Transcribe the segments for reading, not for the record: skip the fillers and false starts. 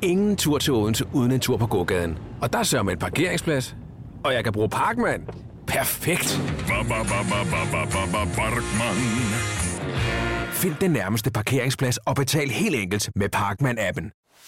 ingen tur til Odense uden en tur på gågaden. Og der sørger med et parkeringsplads. Og jeg kan bruge Parkman. Perfekt. Find den nærmeste parkeringsplads og betal helt enkelt med Parkman-appen.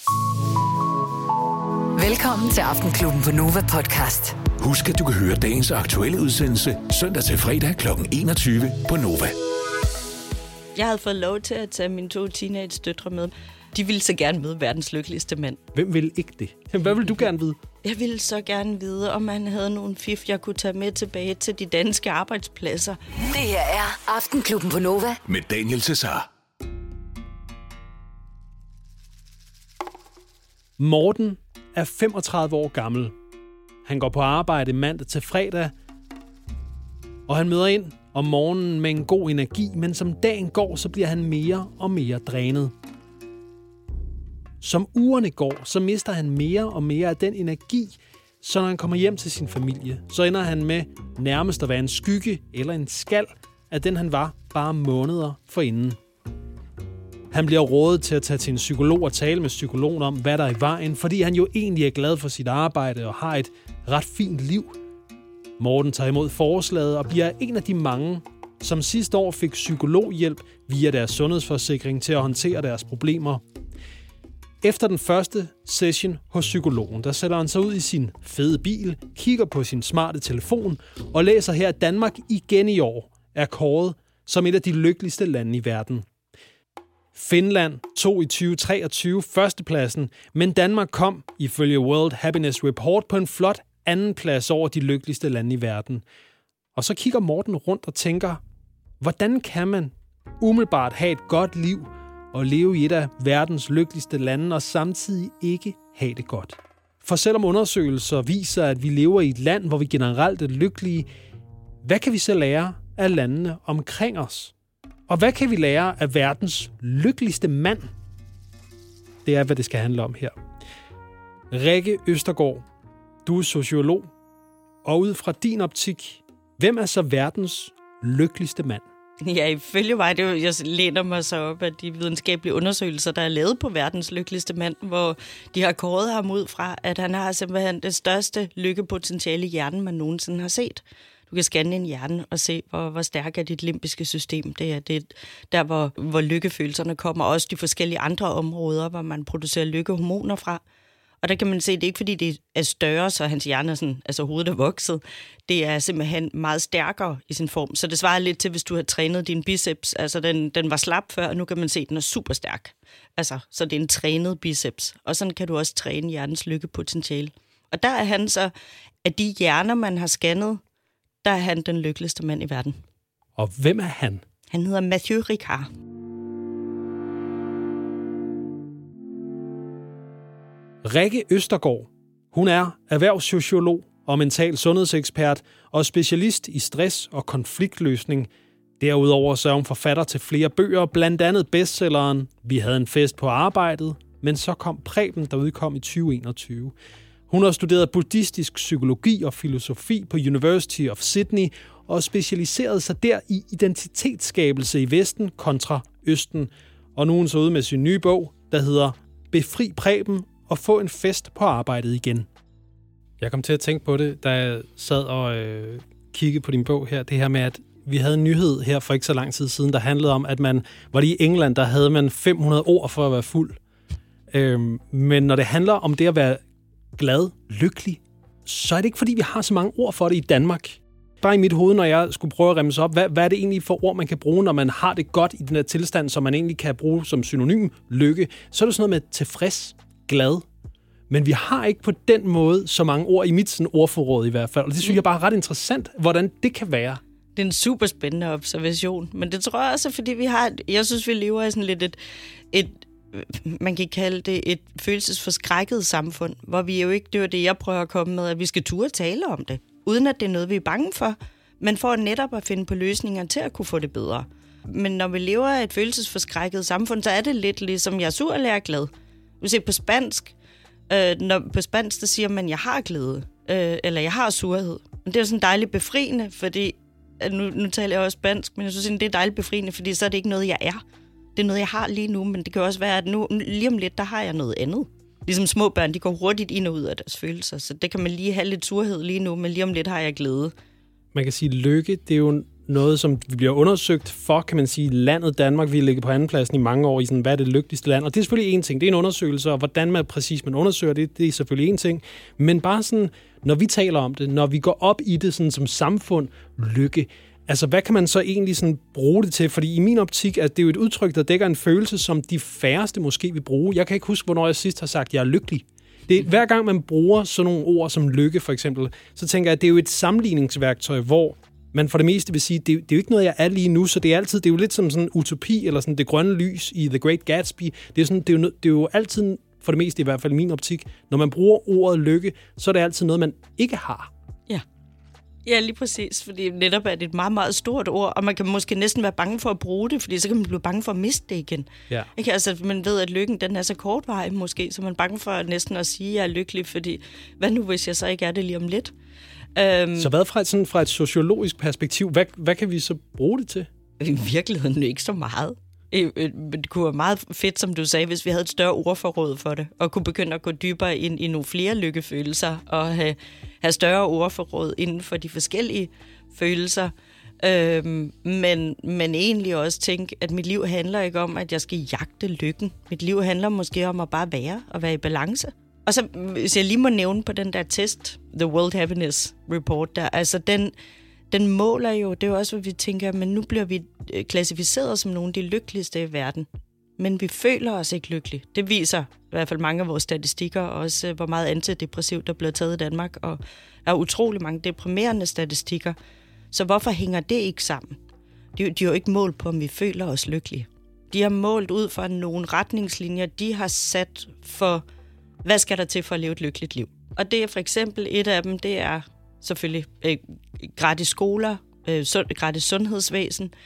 Velkommen til Aftenklubben på Nova Podcast. Husk, at du kan høre dagens aktuelle udsendelse søndag til fredag kl. 21 på Nova. Jeg havde fået lov til at tage mine 2 teenage-døtre med. De ville så gerne møde verdens lykkeligste mand. Hvem ville ikke det? Hvad ville du gerne vide? Jeg ville så gerne vide, om han havde nogle fif, jeg kunne tage med tilbage til de danske arbejdspladser. Det her er Aftenklubben på Nova. Med Daniel Cesar. Morten er 35 år gammel. Han går på arbejde mandag til fredag, og han møder ind om morgenen med en god energi, men som dagen går, så bliver han mere og mere drænet. Som ugerne går, så mister han mere og mere af den energi, så når han kommer hjem til sin familie, så ender han med nærmest at være en skygge eller en skal af den, han var bare måneder forinden. Han bliver rådet til at tage til en psykolog og tale med psykologen om, hvad der er i vejen, fordi han jo egentlig er glad for sit arbejde og har et ret fint liv. Morten tager imod forslaget og bliver en af de mange, som sidste år fik psykologhjælp via deres sundhedsforsikring til at håndtere deres problemer. Efter den første session hos psykologen, der sætter han sig ud i sin fede bil, kigger på sin smarte telefon og læser her, at Danmark igen i år er kåret som et af de lykkeligste lande i verden. Finland tog i 2023 førstepladsen, men Danmark kom, ifølge World Happiness Report, på en flot anden plads over de lykkeligste lande i verden. Og så kigger Morten rundt og tænker, hvordan kan man umiddelbart have et godt liv og leve i et af verdens lykkeligste lande og samtidig ikke have det godt? For selvom undersøgelser viser, at vi lever i et land, hvor vi generelt er lykkelige, hvad kan vi så lære af landene omkring os? Og hvad kan vi lære af verdens lykkeligste mand? Det er, hvad det skal handle om her. Rikke Østergaard, du er sociolog, og ud fra din optik, hvem er så verdens lykkeligste mand? Ja, ifølge mig, jeg læner mig så op af de videnskabelige undersøgelser, der er lavet på verdens lykkeligste mand, hvor de har kåret ham ud fra, at han har simpelthen det største lykkepotentiale i hjernen, man nogensinde har set. Du kan scanne en hjerne og se, hvor stærk er dit limbiske system. Det er der, hvor lykkefølelserne kommer. Også de forskellige andre områder, hvor man producerer lykkehormoner fra. Og der kan man se, at det er ikke fordi, det er større, så hans hjerne er sådan, altså hovedet er vokset. Det er simpelthen meget stærkere i sin form. Så det svarer lidt til, hvis du har trænet din biceps. Altså den var slap før, og nu kan man se, at den er super stærk. Altså, så det er en trænet biceps. Og sådan kan du også træne hjernens lykkepotentiale. Og der er han så, at de hjerner, man har scannet, der er han den lykkeligste mand i verden. Og hvem er han? Han hedder Mathieu Ricard. Rikke Østergaard. Hun er erhvervssociolog og mental sundhedsekspert og specialist i stress og konfliktløsning. Derudover så er hun forfatter til flere bøger, blandt andet bestselleren Vi havde en fest på arbejdet, men så kom Preben, der udkom i 2021. Hun har studeret buddhistisk psykologi og filosofi på University of Sydney og specialiseret sig der i identitetsskabelse i Vesten kontra Østen. Og nu er hun så ude med sin nye bog, der hedder Befri Preben og få en fest på arbejdet igen. Jeg kom til at tænke på det, da jeg sad og kiggede på din bog her. Det her med, at vi havde en nyhed her for ikke så lang tid siden, der handlede om, at var det i England, der havde man 500 ord for at være fuld. Men når det handler om det at være glad, lykkelig, så er det ikke, fordi vi har så mange ord for det i Danmark. Bare i mit hoved, når jeg skulle prøve at remse op, hvad er det egentlig for ord, man kan bruge, når man har det godt i den her tilstand, som man egentlig kan bruge som synonym lykke, så er det sådan noget med tilfreds, glad. Men vi har ikke på den måde så mange ord i mit sådan ordforråd i hvert fald. Og det synes jeg bare er ret interessant, hvordan det kan være. Det er en super spændende observation. Men det tror jeg også, fordi jeg synes, vi lever i sådan lidt et man kan kalde det et følelsesforskrækket samfund, hvor vi jo ikke, det var det, jeg prøver at komme med, at vi skal turde tale om det, uden at det er noget, vi er bange for, men for netop at finde på løsninger til at kunne få det bedre. Men når vi lever i et følelsesforskrækket samfund, så er det lidt ligesom, jeg er sur eller jeg er glad. Du ser på spansk, på spansk, der siger man, jeg har glæde, eller jeg har surhed. Det er jo sådan dejligt befriende, fordi, nu taler jeg også spansk, men jeg synes, det er dejligt befriende, fordi så er det ikke noget, jeg er. Det er noget, jeg har lige nu, men det kan også være, at nu, lige om lidt, der har jeg noget andet. Ligesom små børn, de går hurtigt ind og ud af deres følelser, så det kan man lige have lidt surhed lige nu, men lige om lidt har jeg glæde. Man kan sige, lykke, det er jo noget, som vi bliver undersøgt for, kan man sige, landet Danmark. Vi ligger på andenpladsen i mange år i sådan, hvad er det lykkeligste land? Og det er selvfølgelig en ting. Det er en undersøgelse, og hvordan man præcis undersøger det, det er selvfølgelig en ting. Men bare sådan, når vi taler om det, når vi går op i det sådan, som samfund, lykke, altså hvad kan man så egentlig sådan bruge det til? Fordi i min optik, at det er jo et udtryk, der dækker en følelse, som de færreste måske vil bruge. Jeg kan ikke huske, hvornår jeg sidst har sagt, at jeg er lykkelig. Hver gang man bruger sådan nogle ord som lykke, for eksempel, så tænker jeg, at det er jo et sammenligningsværktøj, hvor man for det meste vil sige, det er jo ikke noget, jeg er lige nu, så det er jo lidt som sådan en utopi, eller sådan det grønne lys i The Great Gatsby. Det er jo altid, for det meste i hvert fald i min optik, når man bruger ordet lykke, så er det altid noget, man ikke har. Ja, lige præcis, fordi netop er det et meget, meget stort ord, og man kan måske næsten være bange for at bruge det, fordi så kan man blive bange for at miste det igen. Ja. Ikke? Altså, man ved, at lykken den er så kortvarig måske, så man er bange for næsten at sige, at jeg er lykkelig, fordi hvad nu, hvis jeg så ikke er det lige om lidt? Så hvad fra et sociologisk perspektiv, hvad kan vi så bruge det til? I virkeligheden ikke så meget. Det kunne være meget fedt, som du sagde, hvis vi havde et større ordforråd for det, og kunne begynde at gå dybere ind i nogle flere lykkefølelser, og have større ordforråd inden for de forskellige følelser. Men egentlig også tænke, at mit liv handler ikke om, at jeg skal jagte lykken. Mit liv handler måske om at bare være og være i balance. Og så, hvis jeg lige må nævne på den der test, The World Happiness Report, der, altså den måler jo, det er jo også, hvad vi tænker, men nu bliver vi klassificeret som nogle af de lykkeligste i verden. Men vi føler os ikke lykkelige. Det viser i hvert fald mange af vores statistikker, også hvor meget antidepressivt der bliver taget i Danmark, og der er utrolig mange deprimerende statistikker. Så hvorfor hænger det ikke sammen? De er jo ikke målt på, om vi føler os lykkelige. De har målt ud fra nogle retningslinjer, de har sat for, hvad skal der til for at leve et lykkeligt liv. Og det er for eksempel, et af dem, det er selvfølgelig gratis skoler, gratis sundhedsvæsen.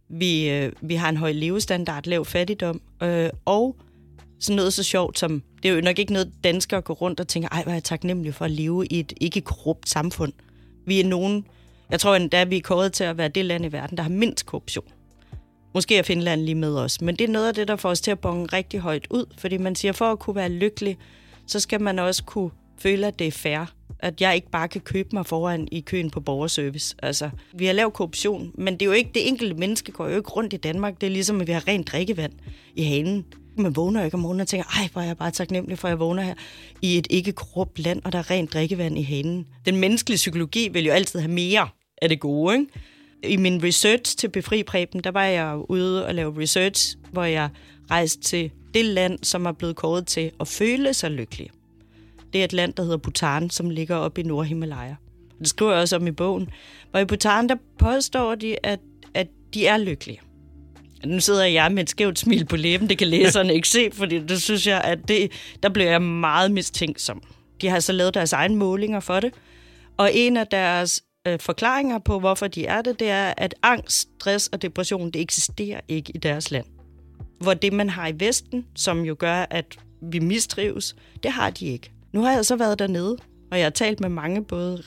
Vi har en høj levestandard, lav fattigdom, og sådan noget så sjovt som, det er jo nok ikke noget, danskere går rundt og tænker, ej, hvor er jeg taknemmelig for at leve i et ikke korrupt samfund. Vi er nogen, jeg tror endda, vi er kåret til at være det land i verden, der har mindst korruption. Måske er Finland lige med os, men det er noget af det, der får os til at bonge rigtig højt ud, fordi man siger, for at kunne være lykkelig, så skal man også kunne føle, at det er fair. At jeg ikke bare kan købe mig foran i køen på borgerservice. Altså, vi har lavet korruption, men det er jo ikke det enkelte menneske, går jo ikke rundt i Danmark. Det er ligesom, at vi har rent drikkevand i hanen. Man vågner jo ikke om morgenen og tænker, ej, hvor er jeg bare taknemmelig for, at jeg vågner her i et ikke korrupt land, og der er rent drikkevand i hanen. Den menneskelige psykologi vil jo altid have mere af det gode, ikke? I min research til Befri Preben, der var jeg ude og lave research, hvor jeg rejste til det land, som er blevet kåret til at føle sig lykkelig. Det er et land, der hedder Bhutan, som ligger oppe i Nordhimalaya. Det skriver jeg også om i bogen. Og i Bhutan, der påstår de, at de er lykkelige. Nu sidder jeg med et skævt smil på læben, det kan læserne ikke se, fordi det synes jeg, at der bliver jeg meget mistænksom. De har så lavet deres egne målinger for det, og en af deres forklaringer på, hvorfor de er det, det er, at angst, stress og depression, det eksisterer ikke i deres land. Hvor det, man har i Vesten, som jo gør, at vi mistrives, det har de ikke. Nu har jeg så været dernede, og jeg har talt med mange, både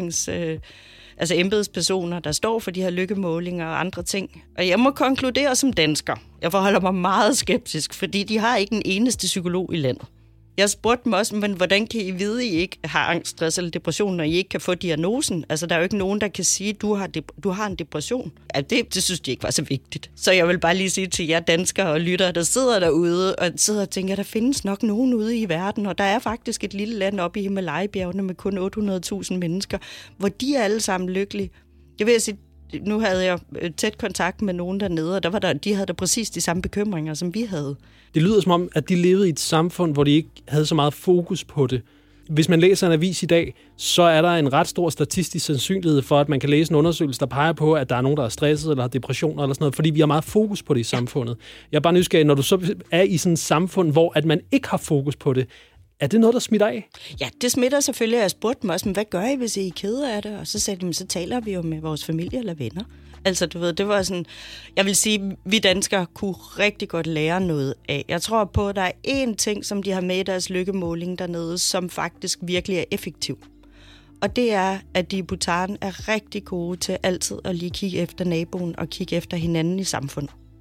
embedspersoner, der står for de her lykkemålinger og andre ting. Og jeg må konkludere som dansker. Jeg forholder mig meget skeptisk, fordi de har ikke en eneste psykolog i landet. Jeg spurgte dem også, men hvordan kan I vide, at I ikke har angst, stress eller depression, når I ikke kan få diagnosen? Altså, der er jo ikke nogen, der kan sige, at du har en depression. Ja, det synes de ikke var så vigtigt. Så jeg vil bare lige sige til jer danskere og lyttere, der sidder derude og sidder og tænker, at der findes nok nogen ude i verden, og der er faktisk et lille land oppe i Himalaya-bjergene med kun 800.000 mennesker, hvor de er alle sammen lykkelige. Jeg vil sige, nu havde jeg tæt kontakt med nogen dernede, og de havde da præcis de samme bekymringer, som vi havde. Det lyder som om, at de levede i et samfund, hvor de ikke havde så meget fokus på det. Hvis man læser en avis i dag, så er der en ret stor statistisk sandsynlighed for, at man kan læse en undersøgelse, der peger på, at der er nogen, der er stresset eller har depressioner eller sådan noget, fordi vi har meget fokus på det i samfundet. Jeg er bare nysgerrig, når du så er i sådan et samfund, hvor at man ikke har fokus på det, er det noget, der smitter af? Ja, det smitter selvfølgelig. Jeg spurgte dem også, men hvad gør I, hvis I er kede af det? Og så sagde de, så taler vi jo med vores familie eller venner. Altså, du ved, det var sådan, jeg vil sige, vi danskere kunne rigtig godt lære noget af. Jeg tror på, at der er én ting, som de har med i deres lykkemåling dernede, som faktisk virkelig er effektiv. Og det er, at de i Bhutan er rigtig gode til altid at lige kigge efter naboen og kigge efter hinanden i samfundet.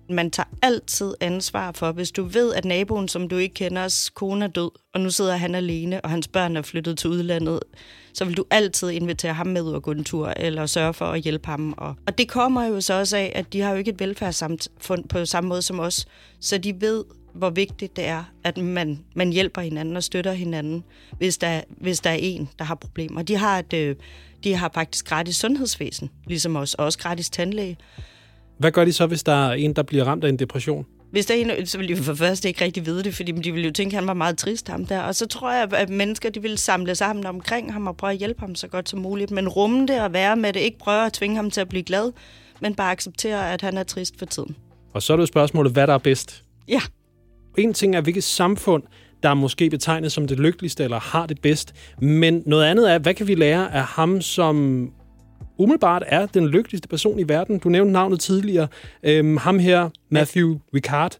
Man tager altid ansvar for, hvis du ved, at naboen, som du ikke kender, kone er død, og nu sidder han alene, og hans børn er flyttet til udlandet, så vil du altid invitere ham med ud og gå en tur, eller sørge for at hjælpe ham. Og det kommer jo så også af, at de har jo ikke et velfærdssamfund på samme måde som os, så de ved, hvor vigtigt det er, at man hjælper hinanden og støtter hinanden, hvis der er en, der har problemer. De har faktisk gratis sundhedsvæsen, ligesom os, og også gratis tandlæge. Hvad gør de så, hvis der er en, der bliver ramt af en depression? Hvis der er en, så vil de for først ikke rigtig vide det, fordi de ville jo tænke, at han var meget trist, ham der. Og så tror jeg, at mennesker de vil samle sammen omkring ham og prøve at hjælpe ham så godt som muligt. Men rumme det og være med det. Ikke prøve at tvinge ham til at blive glad, men bare acceptere, at han er trist for tiden. Og så er det jo spørgsmålet, hvad der er bedst. Ja. En ting er, hvilket samfund, der er måske betegnet som det lykkeligste eller har det bedst. Men noget andet er, hvad kan vi lære af ham, som umiddelbart er den lykkeligste person i verden? Du nævnte navnet tidligere. Ham her, Matthew Ricard.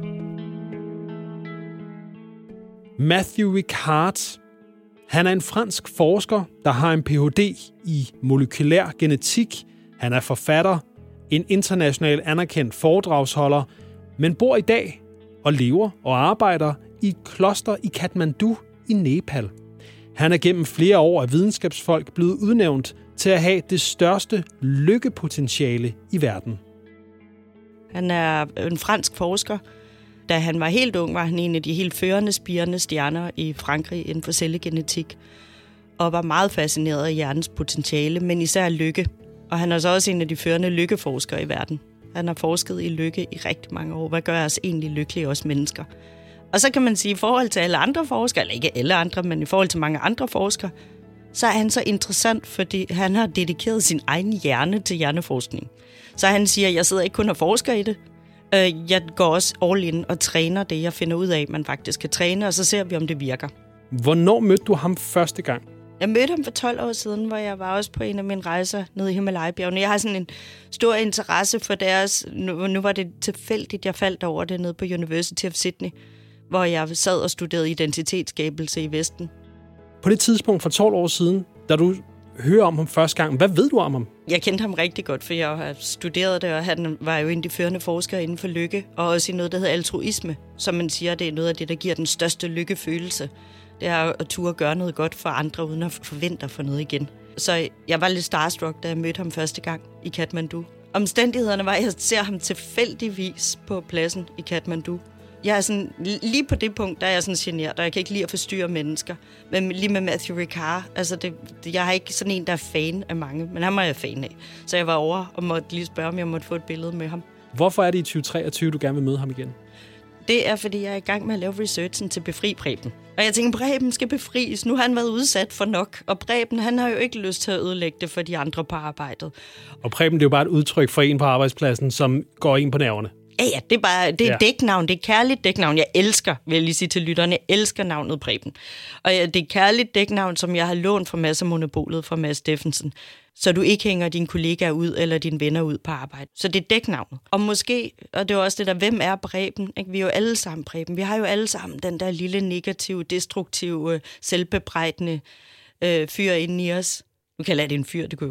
Matthew Ricard, han er en fransk forsker, der har en Ph.D. i molekylær genetik. Han er forfatter, en international anerkendt foredragsholder, men bor i dag og lever og arbejder i et kloster i Kathmandu i Nepal. Han er gennem flere år af videnskabsfolk blevet udnævnt til at have det største lykkepotentiale i verden. Han er en fransk forsker. Da han var helt ung, var han en af de helt førende spirende stjerner i Frankrig inden for cellegenetik, og var meget fascineret af hjernens potentiale, men især lykke. Og han er så også en af de førende lykkeforskere i verden. Han har forsket i lykke i rigtig mange år. Hvad gør os egentlig lykkelige, os mennesker? Og så kan man sige, i forhold til alle andre forskere, eller ikke alle andre, men i forhold til mange andre forskere, så er han så interessant, fordi han har dedikeret sin egen hjerne til hjerneforskning. Så han siger, jeg sidder ikke kun og forsker i det. Jeg går også all in og træner det, jeg finder ud af, man faktisk kan træne, og så ser vi, om det virker. Hvornår mødte du ham første gang? Jeg mødte ham for 12 år siden, hvor jeg var også på en af mine rejser nede i Himalaya-bjergene. Jeg har sådan en stor interesse for deres. Nu var det tilfældigt, jeg faldt over det nede på University of Sydney, hvor jeg sad og studerede identitetsskabelse i Vesten. På det tidspunkt for 12 år siden, da du hører om ham første gang, hvad ved du om ham? Jeg kendte ham rigtig godt, for jeg har studeret det, og han var jo en af de førende forskere inden for lykke, og også i noget, der hedder altruisme, som man siger, det er noget af det, der giver den største lykkefølelse. Det er at turde gøre noget godt for andre, uden at forvente for noget igen. Så jeg var lidt starstruck, da jeg mødte ham første gang i Kathmandu. Omstændighederne var, at jeg ser ham tilfældigvis på pladsen i Kathmandu. Jeg er sådan, lige på det punkt, der er jeg sådan generet, og jeg kan ikke lide at forstyrre mennesker. Men lige med Matthew Ricard, altså jeg er ikke sådan en, der er fan af mange, men ham er jeg fan af. Så jeg var over og måtte lige spørge, om jeg måtte få et billede med ham. Hvorfor er det i 2023, du gerne vil møde ham igen? Det er, fordi jeg er i gang med at lave researchen til Befri Preben. Og jeg tænker, Preben skal befries. Nu har han været udsat for nok. Og Preben, han har jo ikke lyst til at ødelægge det for de andre på arbejdet. Og Preben, det er jo bare et udtryk for en på arbejdspladsen, som går ind på nerverne. Ja, det er dæknavn. Det er kærligt dæknavn. Jeg elsker, vil jeg lige sige til lytterne, jeg elsker navnet Preben. Og det er kærligt dæknavn, som jeg har lånt fra Mads og Monopolet fra Mads Steffensen. Så du ikke hænger dine kollegaer ud eller dine venner ud på arbejde. Så det er dæknavnet. Og måske, og det er også det der, hvem er Preben? Ikke? Vi er jo alle sammen Preben. Vi har jo alle sammen den der lille negative, destruktive, selvbebrejdende fyr inde i os. Nu kalder jeg det en fyr, det kunne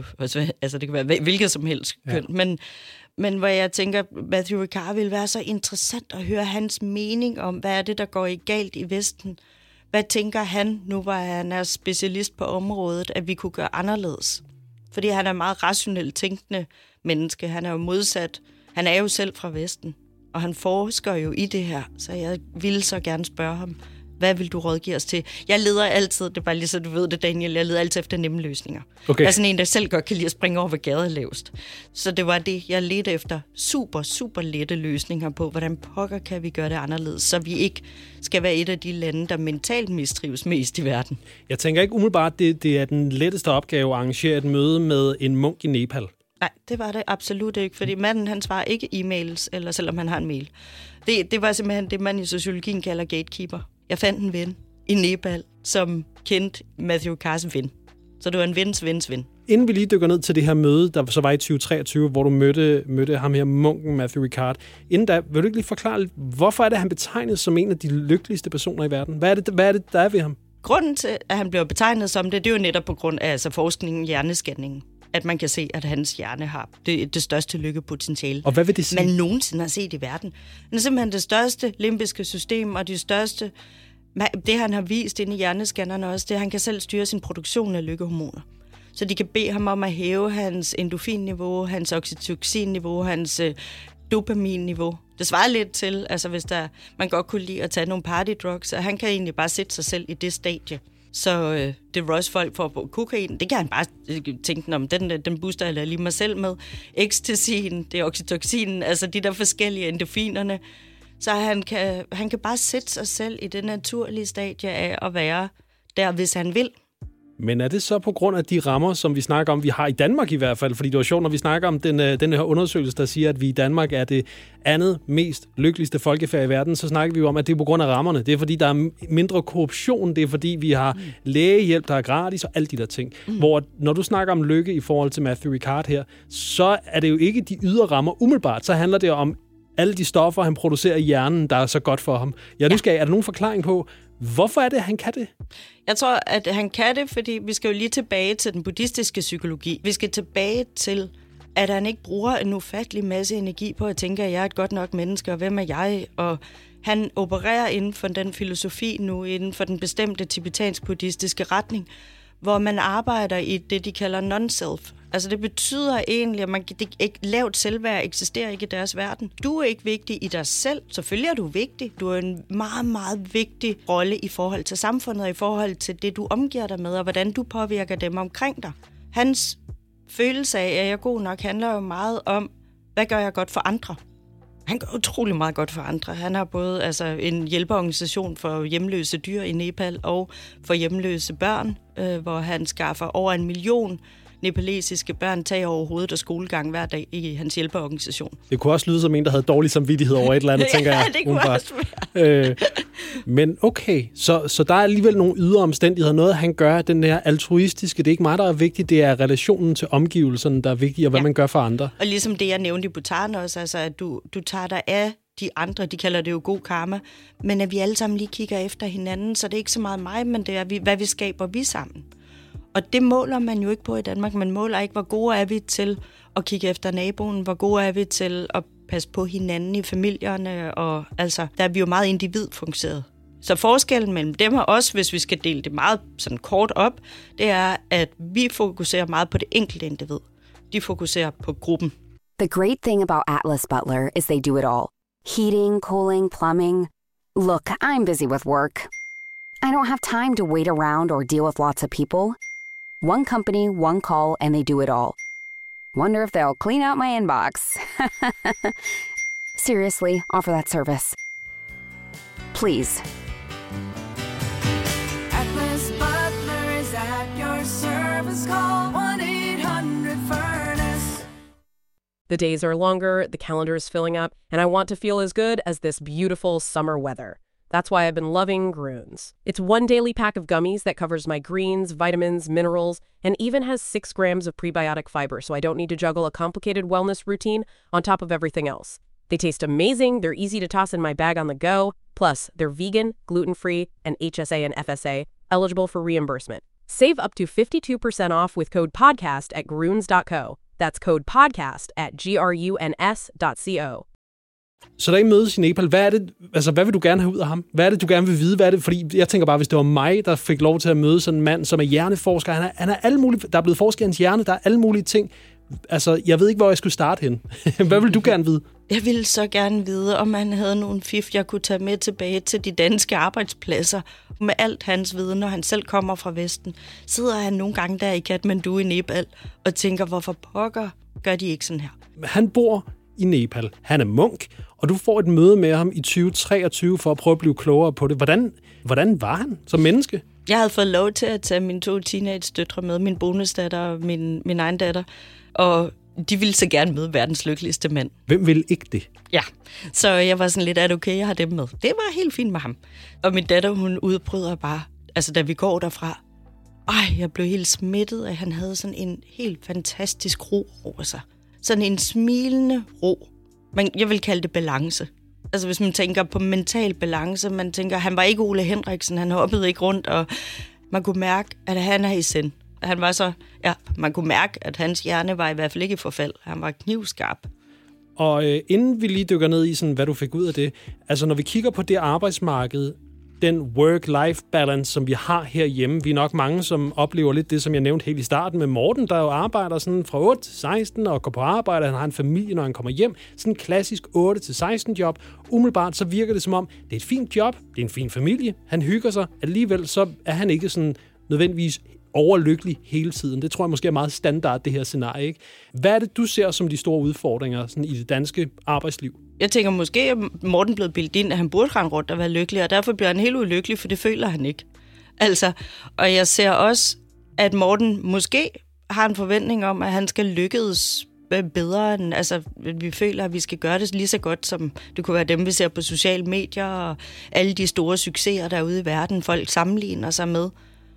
være hvilket som helst køn. Ja. Men hvor jeg tænker, Matthew Ricard ville være så interessant at høre hans mening om, hvad er det, der går galt i Vesten. Hvad tænker han, nu hvor han er specialist på området, at vi kunne gøre anderledes? Fordi han er et meget rationelt tænkende menneske. Han er jo modsat. Han er jo selv fra Vesten, og han forsker jo i det her. Så jeg ville så gerne spørge ham, hvad vil du rådgive os til? Jeg leder altid, det er bare lige så du ved det, Daniel, jeg leder altid efter nemme løsninger. Okay. Jeg er sådan en, der selv godt kan lide at springe over, hvad gaden er lavest. Så det var det, jeg ledte efter. Super lette løsninger på, hvordan pokker kan vi gøre det anderledes, så vi ikke skal være et af de lande, der mentalt mistrives mest i verden. Jeg tænker ikke umiddelbart, det er den letteste opgave at arrangere et møde med en munk i Nepal. Nej, det var det absolut ikke, fordi manden, han svarer ikke e-mails, eller selvom han har en mail. Det var simpelthen det, man i sociologien kalder gatekeeper. Jeg fandt en ven i Nepal, som kendte Matthew Ricards ven. Så det var en vens ven. Inden vi lige dykker ned til det her møde, der så var i 2023, hvor du mødte ham her, munken Matthew Ricard. Inden da, vil du ikke lige forklare, hvorfor er det, han betegnet som en af de lykkeligste personer i verden? Hvad er det, der er ved ham? Grunden til, at han blev betegnet som det er jo netop på grund af forskningen, hjerneskanningen. at man kan se, at hans hjerne har det største lykkepotentiale, Og hvad vil det sige? man nogensinde har set i verden. Han er simpelthen det største limbiske system, og det største, det han har vist inde i hjernescannerne også, det er, at han kan selv styre sin produktion af lykkehormoner. Så de kan bede ham om at hæve hans endorfinniveau, hans oxytocin-niveau, hans dopamin-niveau. Det svarer lidt til, altså hvis man godt kunne lide at tage nogle partydrugs, så han kan egentlig bare sætte sig selv i det stadie. Så det Ross-folk får på kokain, det kan han bare tænke, om den booster jeg lige mig selv med. Ecstasyen, det er oxytocinen, altså de der forskellige endorfinerne. Så han kan bare sætte sig selv i det naturlige stadie af at være der, hvis han vil. Men er det så på grund af de rammer, som vi snakker om, vi har i Danmark i hvert fald? Fordi det var sjovt, når vi snakker om den her undersøgelse, der siger, at vi i Danmark er det andet mest lykkeligste folkefærd i verden, så snakker vi jo om, at det er på grund af rammerne. Det er fordi, der er mindre korruption, det er fordi, vi har lægehjælp, der er gratis og alle de der ting. Hvor når du snakker om lykke i forhold til Matthew Ricard her, så er det jo ikke de ydre rammer umiddelbart. Så handler det om alle de stoffer, han producerer i hjernen, der er så godt for ham. Er der nogen forklaring på, hvorfor er det, at han kan det? Jeg tror, at han kan det, fordi vi skal jo lige tilbage til den buddhistiske psykologi. Vi skal tilbage til, at han ikke bruger en ufattelig masse energi på at tænke, at jeg er et godt nok menneske, og hvem er jeg? Og han opererer inden for den filosofi nu, inden for den bestemte tibetansk-buddhistiske retning, hvor man arbejder i det, de kalder non-self. Altså det betyder egentlig, at lavt selvværd eksisterer ikke i deres verden. Du er ikke vigtig i dig selv. Selvfølgelig er du vigtig. Du er en meget, meget vigtig rolle i forhold til samfundet, og i forhold til det, du omgiver dig med, og hvordan du påvirker dem omkring dig. Hans følelse af, at jeg er god nok, handler jo meget om, hvad gør jeg godt for andre? Han gør utrolig meget godt for andre. Han har både en hjælpeorganisation for hjemløse dyr i Nepal og for hjemløse børn, hvor han skaffer over 1 million nepalesiske børn tag over hovedet og skolegang hver dag i hans hjælpeorganisation. Det kunne også lyde som en, der havde dårlig samvittighed over et eller andet, tænker jeg. Ja, det kunne også være. Men okay, så der er alligevel nogle ydre omstændigheder. Noget, han gør, den her altruistiske, det er ikke mig, der er vigtigt, det er relationen til omgivelserne, der er vigtig, og hvad man gør for andre. Og ligesom det, jeg nævnte i Bhutan også, altså at du tager dig af de andre, de kalder det jo god karma, men at vi alle sammen lige kigger efter hinanden, så det er ikke så meget mig, men det er, hvad vi skaber vi sammen. Og det måler man jo ikke på i Danmark. Man måler ikke, hvor gode er vi til at kigge efter naboen, hvor gode er vi til at passe på hinanden i familierne, og altså, der er vi jo meget individfokuseret. Så forskellen mellem dem og os, hvis vi skal dele det meget sådan kort op, det er, at vi fokuserer meget på det enkelte individ. De fokuserer på gruppen. The great thing about Atlas Butler is they do it all. Heating, cooling, plumbing. Look, I'm busy with work. I don't have time to wait around or deal with lots of people. One company, one call, and they do it all. Wonder if they'll clean out my inbox. Seriously, offer that service. Please. Atlas Butler is at your service. Call 1-800-FURNACE. The days are longer, the calendar is filling up, and I want to feel as good as this beautiful summer weather. That's why I've been loving Grüns. It's one daily pack of gummies that covers my greens, vitamins, minerals, and even has 6 grams of prebiotic fiber, so I don't need to juggle a complicated wellness routine on top of everything else. They taste amazing, they're easy to toss in my bag on the go, plus they're vegan, gluten-free, and HSA and FSA, eligible for reimbursement. Save up to 52% off with code PODCAST at Grüns.co. That's code PODCAST at GRUNS.co. Så da I mødes i Nepal, hvad vil du gerne have ud af ham? Hvad er det, du gerne vil vide? Hvad er det? Fordi jeg tænker bare, hvis det var mig, der fik lov til at møde sådan en mand, som er hjerneforsker, han er alle mulige, der er blevet forsket i hans hjerne, der er alle mulige ting. Altså, jeg ved ikke, hvor jeg skulle starte hen. Hvad vil du gerne vide? Jeg ville så gerne vide, om han havde nogle fif, jeg kunne tage med tilbage til de danske arbejdspladser. Med alt hans viden, når han selv kommer fra Vesten, sidder han nogle gange der i Kathmandu i Nepal og tænker, hvorfor pokker gør de ikke sådan her? Han bor i Nepal. Han er munk, og du får et møde med ham i 2023 for at prøve at blive klogere på det. Hvordan var han som menneske? Jeg havde fået lov til at tage mine 2 teenage-døtre med, min bonusdatter og min egen datter, og de ville så gerne møde verdens lykkeligste mand. Hvem ville ikke det? Ja, så jeg var sådan lidt, at okay, jeg har dem med. Det var helt fint med ham. Og min datter, hun udbryder bare, altså da vi går derfra, jeg blev helt smittet, at han havde sådan en helt fantastisk ro over sig. Sådan en smilende ro. Jeg vil kalde det balance. Altså hvis man tænker på mental balance, man tænker, han var ikke Ole Henriksen, han hoppede ikke rundt, og man kunne mærke, at han er i sind. Han var så, ja, man kunne mærke, at hans hjerne var i hvert fald ikke i forfald. Han var knivskarp. Og inden vi lige dykker ned i, sådan, hvad du fik ud af det, altså når vi kigger på det arbejdsmarked, den work-life balance, som vi har herhjemme, vi er nok mange, som oplever lidt det, som jeg nævnte helt i starten med Morten, der jo arbejder sådan fra 8 til 16 og går på arbejde, han har en familie, når han kommer hjem. Sådan en klassisk 8 til 16 job. Umiddelbart så virker det som om, det er et fint job, det er en fin familie, han hygger sig. Alligevel så er han ikke sådan nødvendigvis overlykkelig hele tiden. Det tror jeg måske er meget standard, det her scenarie, ikke? Hvad er det, du ser som de store udfordringer sådan i det danske arbejdsliv? Jeg tænker måske, at Morten blev bildet ind, at han burde rende rundt og være lykkelig, og derfor bliver han helt ulykkelig, for det føler han ikke. Altså, og jeg ser også, at Morten måske har en forventning om, at han skal lykkes bedre end, altså, vi føler, at vi skal gøre det lige så godt, som det kunne være dem, vi ser på sociale medier, og alle de store succeser derude i verden, folk sammenligner sig med.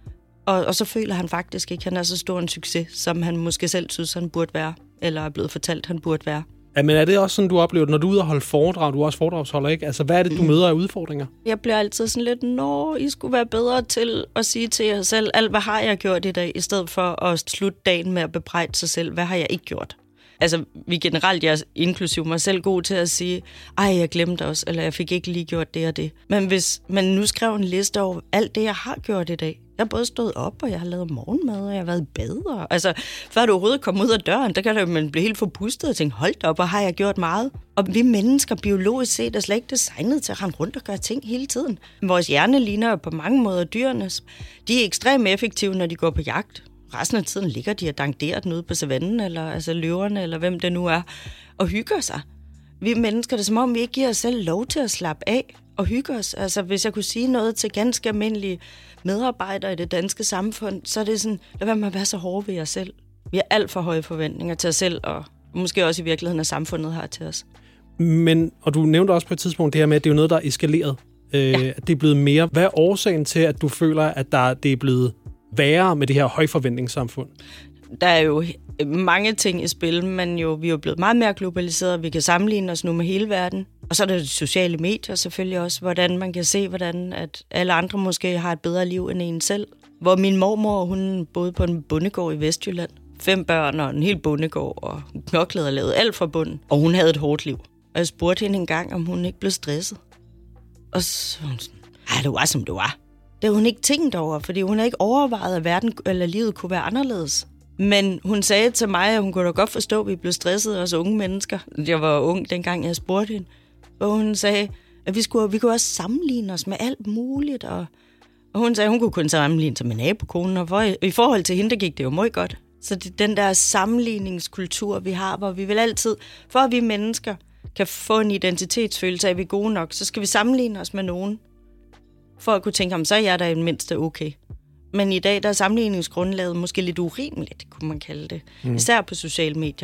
Og så føler han faktisk ikke, at han er så stor en succes, som han måske selv synes, han burde være, eller er blevet fortalt, han burde være. Ja, men er det også sådan, du oplever det, når du er ude og holde foredrag, du er også foredragsholder, ikke? Altså, hvad er det, du møder af udfordringer? Jeg bliver altid sådan lidt, I skulle være bedre til at sige til jer selv, alt, hvad har jeg gjort i dag, i stedet for at slutte dagen med at bebrejde sig selv, hvad har jeg ikke gjort? Altså, vi generelt, jeg inklusive mig selv, god til at sige, jeg glemte også, eller jeg fik ikke lige gjort det og det. Men hvis man nu skrev en liste over alt det, jeg har gjort i dag, jeg har både stået op, og jeg har lavet morgenmad, og jeg har været bedre. Altså, før du overhovedet kommer ud af døren, der kan man blive helt forpustet og tænke, hold da op, og har jeg gjort meget? Og vi mennesker, biologisk set, er slet ikke designet til at rende rundt og gøre ting hele tiden. Vores hjerne ligner på mange måder dyrenes. De er ekstremt effektive, når de går på jagt. Resten af tiden ligger de og danderer den ude på savannen, eller altså løverne, eller hvem det nu er, og hygger sig. Vi mennesker, det er som om, vi ikke giver os selv lov til at slappe af og hygge os. Altså, hvis jeg kunne sige noget til ganske almindelige medarbejdere i det danske samfund, så er det sådan, lad være med at være så hårde ved jer selv. Vi har alt for høje forventninger til os selv, og måske også i virkeligheden, at samfundet har til os. Men, og du nævnte også på et tidspunkt det her med, at det er noget, der er eskaleret. At det er blevet mere. Hvad er årsagen til, at du føler, at det er blevet værre med det her højforventningssamfund? Der er jo mange ting i spil, men vi er jo blevet meget mere globaliseret. Vi kan sammenligne os nu med hele verden. Og så er der de sociale medier selvfølgelig også, hvordan man kan se, hvordan at alle andre måske har et bedre liv end en selv. Hvor min mormor, hun boede på en bondegård i Vestjylland. 5 børn og en hel bondegård, og knoklede og lavede alt fra bunden. Og hun havde et hårdt liv. Og jeg spurgte hende engang, om hun ikke blev stresset. Og så hun sådan, det var som det var. Det har hun ikke tænkt over, fordi hun har ikke overvejet, at verden eller livet kunne være anderledes. Men hun sagde til mig, at hun kunne da godt forstå, at vi blev stresset, os unge mennesker. Jeg var ung, dengang jeg spurgte hende. Og hun sagde, at vi kunne også sammenligne os med alt muligt. Og hun sagde, at hun kunne kun sammenligne sig med nabokonen. Og i forhold til hende, der gik det jo meget godt. Så det er den der sammenligningskultur, vi har, hvor vi vil altid, for at vi mennesker kan få en identitetsfølelse af, at vi er gode nok, så skal vi sammenligne os med nogen. For at kunne tænke, så er jeg da i det mindste okay. Men i dag, der er sammenligningsgrundlaget måske lidt urimeligt, kunne man kalde det. Især på sociale medier.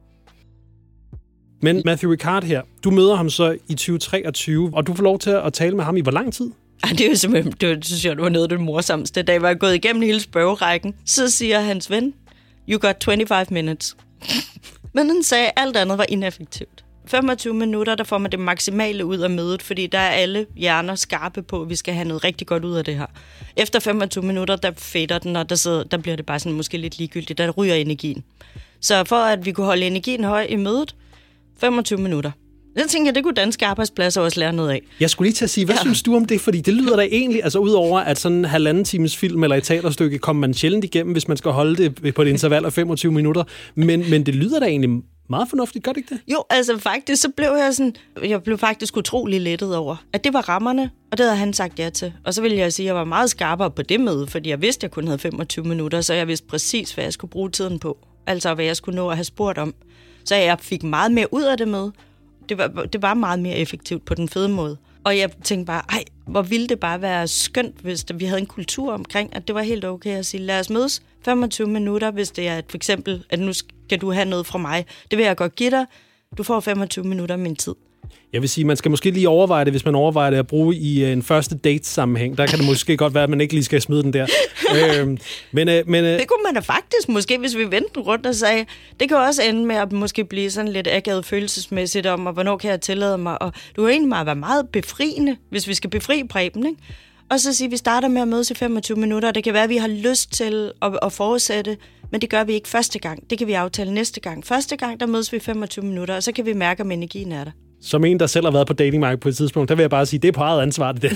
Men Matthew Ricard her, du møder ham så i 2023, og du får lov til at tale med ham i hvor lang tid? Det er jo simpelthen, det synes jeg, det var noget af det morsomste. Da jeg var gået igennem hele spørgerækken, så siger hans ven, you got 25 minutes. Men han sagde, at alt andet var ineffektivt. 25 minutter, der får man det maksimale ud af mødet, fordi der er alle hjerner skarpe på, at vi skal have noget rigtig godt ud af det her. Efter 25 minutter, der fader den, og der bliver det bare sådan måske lidt ligegyldigt, der ryger energien. Så for at vi kunne holde energien høj i mødet, 25 minutter. Jeg tænker, det kunne danske arbejdspladser også lære noget af. Jeg skulle lige til at sige, hvad synes du om det? Fordi det lyder da egentlig, altså udover at sådan en 1,5 times film eller et teaterstykke kommer man sjældent igennem, hvis man skal holde det på et interval af 25 minutter. Men det lyder da egentlig meget fornuftigt, gør det ikke det? Jo, altså faktisk, så blev jeg blev faktisk utrolig lettet over, at det var rammerne, og det havde han sagt ja til. Og så ville jeg sige, at jeg var meget skarpere på det møde, fordi jeg vidste, at jeg kun havde 25 minutter, så jeg vidste præcis, hvad jeg skulle bruge tiden på. Altså, hvad jeg skulle nå at have spurgt om. Så jeg fik meget mere ud af det møde. Det var meget mere effektivt på den fede måde. Og jeg tænkte bare, hvor ville det bare være skønt, hvis vi havde en kultur omkring, at det var helt okay at sige, lad os mødes 25 minutter, hvis det er for eksempel, at nu skal du have noget fra mig. Det vil jeg godt give dig. Du får 25 minutter af min tid. Jeg vil sige, man skal måske lige overveje det, hvis man overvejer det at bruge i en første date-sammenhæng. Der kan det måske godt være, at man ikke lige skal smide den der. Men det kunne man da faktisk, måske hvis vi vendte rundt og sagde, det kan også ende med at måske blive sådan lidt akavet følelsesmæssigt om, og hvornår kan jeg tillade mig. Og du er egentlig meget være meget befriende, hvis vi skal befri Preben, ikke? Og så sige, at vi starter med at mødes i 25 minutter. Det kan være, at vi har lyst til at fortsætte, men det gør vi ikke første gang. Det kan vi aftale næste gang. Første gang, der mødes vi 25 minutter, og så kan vi mærke, om energien er der. Som en, der selv har været på datingmarkedet på et tidspunkt, der vil jeg bare sige, det er på eget ansvar, det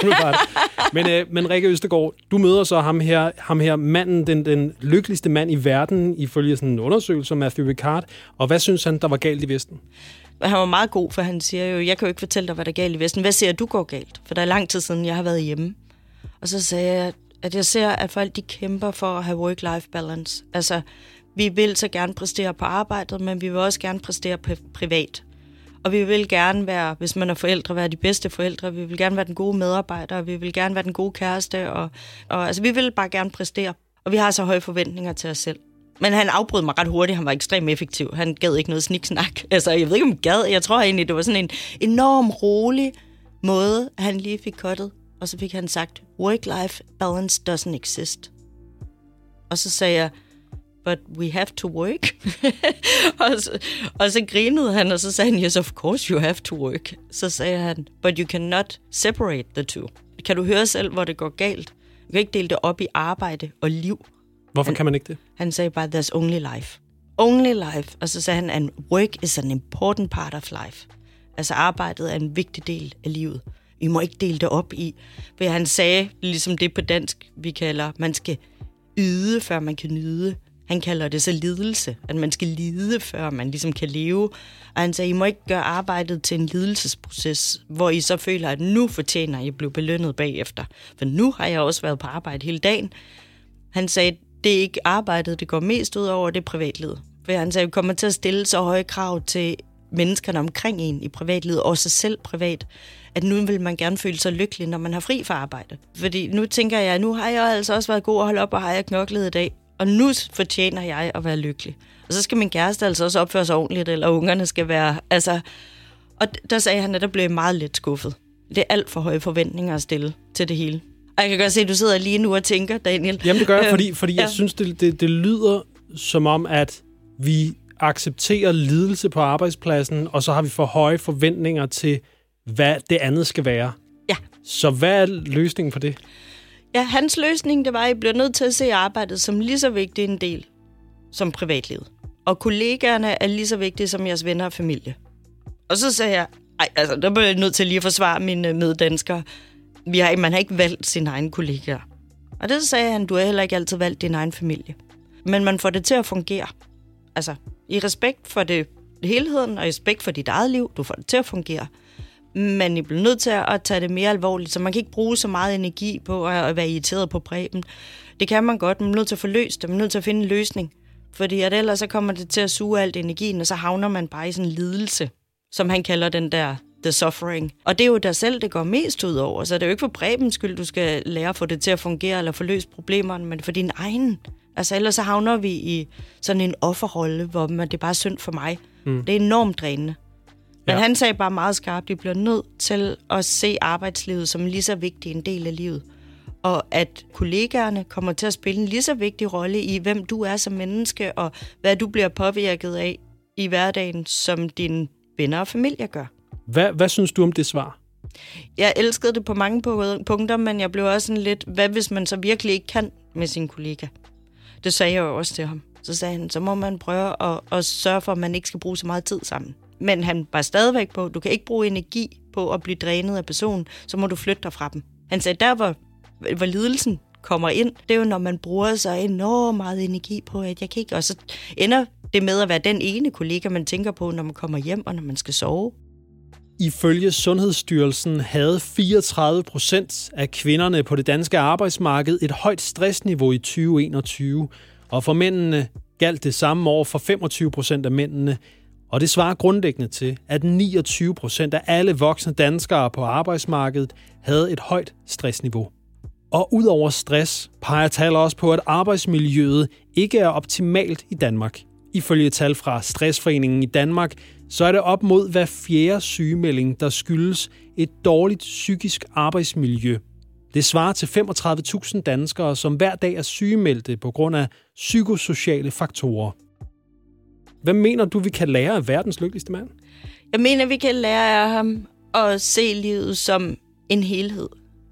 der. Men Rikke Østergaard, du møder så ham her manden, den lykkeligste mand i verden, ifølge sådan en undersøgelse af Matthew Ricard. Og hvad synes han, der var galt i Vesten? Han var meget god, for han siger jo, jeg kan jo ikke fortælle dig, hvad der er galt i Vesten. Hvad ser du går galt? For der er lang tid siden, jeg har været hjemme. Og så sagde jeg, at jeg ser, at folk de kæmper for at have work-life balance. Altså, vi vil så gerne præstere på arbejdet, men vi vil også gerne præstere privat. Og vi vil gerne være, hvis man er forældre, være de bedste forældre. Vi vil gerne være den gode medarbejder, vi vil gerne være den gode kæreste. Og altså, vi vil bare gerne præstere. Og vi har så høje forventninger til os selv. Men han afbrød mig ret hurtigt. Han var ekstremt effektiv. Han gad ikke noget sniksnak. Altså, jeg ved ikke, om han gad. Jeg tror egentlig, det var sådan en enorm rolig måde, han lige fik cuttet. Og så fik han sagt, work-life balance doesn't exist. Og så sagde jeg, but we have to work. og så grinede han, og så sagde han, yes, of course you have to work. Så sagde han, but you cannot separate the two. Kan du høre selv, hvor det går galt? Du kan ikke dele det op i arbejde og liv. Hvorfor kan man ikke det? Han sagde bare, there's only life. Only life. Og så sagde han, and work is an important part of life. Altså arbejdet er en vigtig del af livet. Vi må ikke dele det op i. For han sagde, ligesom det på dansk, vi kalder, man skal yde, før man kan nyde. Han kalder det så lidelse, at man skal lide, før man ligesom kan leve. Og han sagde, I må ikke gøre arbejdet til en lidelsesproces, hvor I så føler, at nu fortjener I at blive belønnet bagefter. For nu har jeg også været på arbejde hele dagen. Han sagde, det er ikke arbejdet, det går mest ud over, det er privatlivet. For han sagde, vi kommer til at stille så høje krav til menneskerne omkring en i privatlivet, og sig selv privat, at nu vil man gerne føle sig lykkelig, når man har fri fra arbejde. Fordi nu tænker jeg, nu har jeg altså også været god at holde op, og har jeg knoklet i dag, og nu fortjener jeg at være lykkelig. Og så skal min kæreste altså også opføre sig ordentligt, eller ungerne skal være, altså... Og der sagde han, at der blev meget lidt skuffet. Det er alt for høje forventninger at stille til det hele. Og jeg kan godt se, at du sidder lige nu og tænker, Daniel. Jamen det gør jeg, fordi jeg synes, det lyder som om, at vi accepterer lidelse på arbejdspladsen, og så har vi for høje forventninger til, hvad det andet skal være. Ja. Så hvad er løsningen for det? Ja, hans løsning, det var, at I bliver nødt til at se arbejdet som lige så vigtig en del som privatlivet. Og kollegaerne er lige så vigtige som jeres venner og familie. Og så sagde jeg, der bliver jeg nødt til lige at forsvare mine meddanskere. Man har ikke valgt sine egne kollegaer. Og det sagde han, du har heller ikke altid valgt din egen familie. Men man får det til at fungere. Altså, i respekt for det helheden, og i respekt for dit eget liv, du får det til at fungere. Men I bliver nødt til at tage det mere alvorligt, så man kan ikke bruge så meget energi på at være irriteret på Preben. Det kan man godt, men man er nødt til at få løst det, man er nødt til at finde en løsning. Fordi at ellers så kommer det til at suge alt energien, og så havner man bare i sådan en lidelse, som han kalder den der the suffering. Og det er jo dig selv, det går mest ud over, så det er jo ikke for Prebens skyld, du skal lære at få det til at fungere, eller få løst problemerne, men for din egen. Altså ellers så havner vi i sådan en offerrolle, hvor det er bare synd for mig. Det er enormt drænende. Men han sagde bare meget skarpt, at I bliver nødt til at se arbejdslivet som lige så vigtig en del af livet. Og at kollegaerne kommer til at spille en lige så vigtig rolle i, hvem du er som menneske, og hvad du bliver påvirket af i hverdagen, som dine venner og familie gør. Hvad synes du om det svar? Jeg elskede det på mange punkter, men jeg blev også sådan lidt, hvad hvis man så virkelig ikke kan med sin kollega? Det sagde jeg jo også til ham. Så sagde han, så må man prøve at sørge for, at man ikke skal bruge så meget tid sammen. Men han var stadigvæk på, du kan ikke bruge energi på at blive drænet af personen, så må du flytte dig fra dem. Han sagde, der hvor lidelsen kommer ind, det er jo, når man bruger så enormt meget energi på, at jeg kan ikke, og så ender det med at være den ene kollega, man tænker på, når man kommer hjem og når man skal sove. Ifølge Sundhedsstyrelsen havde 34% af kvinderne på det danske arbejdsmarked et højt stressniveau i 2021, og for mændene galt det samme år for 25% af mændene. Og det svarer grundlæggende til, at 29% af alle voksne danskere på arbejdsmarkedet havde et højt stressniveau. Og udover stress peger tal også på, at arbejdsmiljøet ikke er optimalt i Danmark. Ifølge tal fra Stressforeningen i Danmark, så er det op mod hver 4. sygemelding, der skyldes et dårligt psykisk arbejdsmiljø. Det svarer til 35.000 danskere, som hver dag er sygemeldte på grund af psykosociale faktorer. Hvad mener du, vi kan lære af verdens lykkeligste mand? Jeg mener, vi kan lære af ham at se livet som en helhed.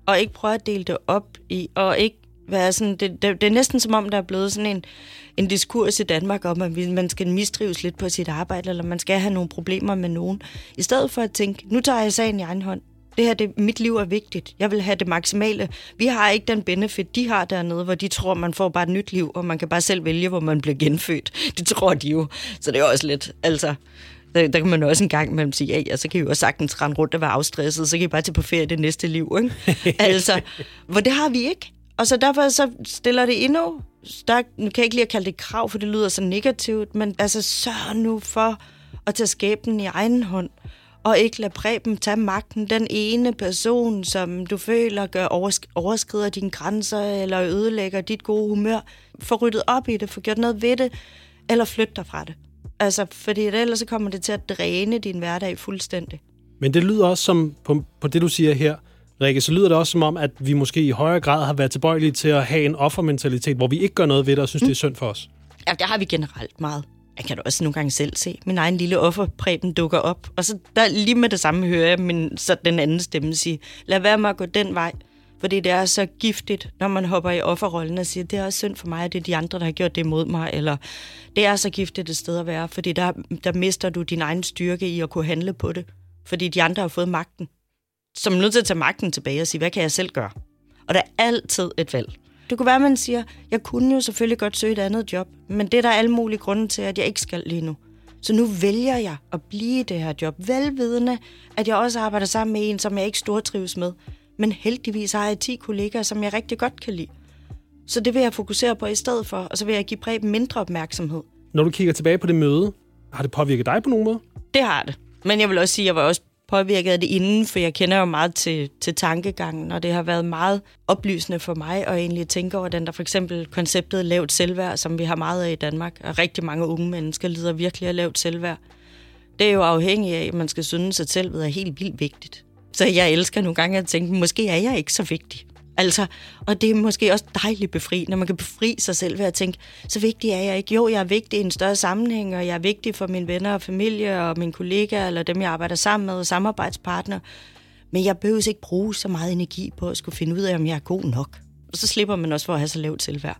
og ikke prøve at dele det op i, og ikke være sådan, det er næsten som om, der er blevet sådan en diskurs i Danmark om, at man skal mistrives lidt på sit arbejde, eller man skal have nogle problemer med nogen. I stedet for at tænke, nu tager jeg sagen i egen hånd. Det her, mit liv er vigtigt. Jeg vil have det maksimale. Vi har ikke den benefit, de har dernede, hvor de tror, man får bare et nyt liv, og man kan bare selv vælge, hvor man bliver genfødt. Det tror de jo. Så det er også lidt, altså... Der kan man også en gang mellem sige, ja, så kan I jo sagtens rende rundt og være afstresset, så kan I bare tage på ferie det næste liv, ikke? Altså, hvor det har vi ikke. Og så derfor så stiller det endnu stærkt, nu kan jeg ikke lige at kalde det krav, for det lyder så negativt, men altså sørg nu for at tage skæbnen i egen hånd, og ikke lade Preben tage magten. Den ene person, som du føler overskrider dine grænser, eller ødelægger dit gode humør, få ryddet op i det, få gjort noget ved det, eller flyt dig fra det. Altså, fordi ellers så kommer det til at dræne din hverdag fuldstændig. Men det lyder også som, på det du siger her, Rikke, så lyder det også som om, at vi måske i højere grad har været tilbøjelige til at have en offermentalitet, hvor vi ikke gør noget ved det og synes, det er synd for os. Ja, det har vi generelt meget. Jeg kan da også nogle gange selv se. Min egen lille offerpreben dukker op, og så der, lige med det samme hører jeg så den anden stemme sige, lad være med at gå den vej, fordi det er så giftigt, når man hopper i offerrollen og siger, det er også synd for mig, at det er de andre, der har gjort det mod mig, eller det er så giftigt et sted at være, fordi der mister du din egen styrke i at kunne handle på det, fordi de andre har fået magten. Så man er nødt til at tage magten tilbage og sige, hvad kan jeg selv gøre? Og der er altid et valg. Det kunne være, at man siger, jeg kunne jo selvfølgelig godt søge et andet job, men det er der alle mulige grunde til, at jeg ikke skal lige nu. Så nu vælger jeg at blive i det her job, velvidende, at jeg også arbejder sammen med en, som jeg ikke stortrives med. Men heldigvis har jeg 10 kollegaer, som jeg rigtig godt kan lide. Så det vil jeg fokusere på i stedet for, og så vil jeg give Preben mindre opmærksomhed. Når du kigger tilbage på det møde, har det påvirket dig på nogen måde? Det har det. Men jeg vil også sige, at jeg var også påvirket af det inden, for jeg kender jo meget til tankegangen, og det har været meget oplysende for mig at egentlig tænke over den der for eksempel konceptet lavt selvværd, som vi har meget af i Danmark, og rigtig mange unge mennesker lider virkelig af lavt selvværd. Det er jo afhængigt af, at man skal synes, at selvet er helt vildt vigtigt. Så jeg elsker nogle gange at tænke, måske er jeg ikke så vigtig. Altså, og det er måske også dejligt befri, når man kan befri sig selv ved at tænke, så vigtig er jeg ikke. Jo, jeg er vigtig i en større sammenhæng, og jeg er vigtig for mine venner og familie og mine kollegaer, eller dem, jeg arbejder sammen med, og samarbejdspartnere. Men jeg behøver ikke bruge så meget energi på at skulle finde ud af, om jeg er god nok. Og så slipper man også for at have så lavt selvværd.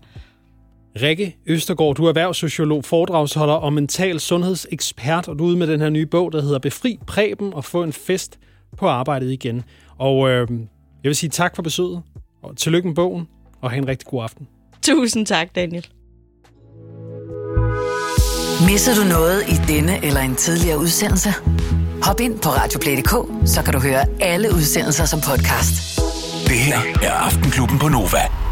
Rikke Østergaard, du er erhvervssociolog, foredragsholder og mental sundhedsekspert, og du er ude med den her nye bog, der hedder Befri Preben og få en fest på arbejdet igen. Og jeg vil sige tak for besøget, og tillykke med bogen, og have en rigtig god aften. Tusind tak, Daniel. Misser du noget i denne eller en tidligere udsendelse? Hop ind på radioplay.dk, så kan du høre alle udsendelser som podcast. Det her er Aftenklubben på Nova.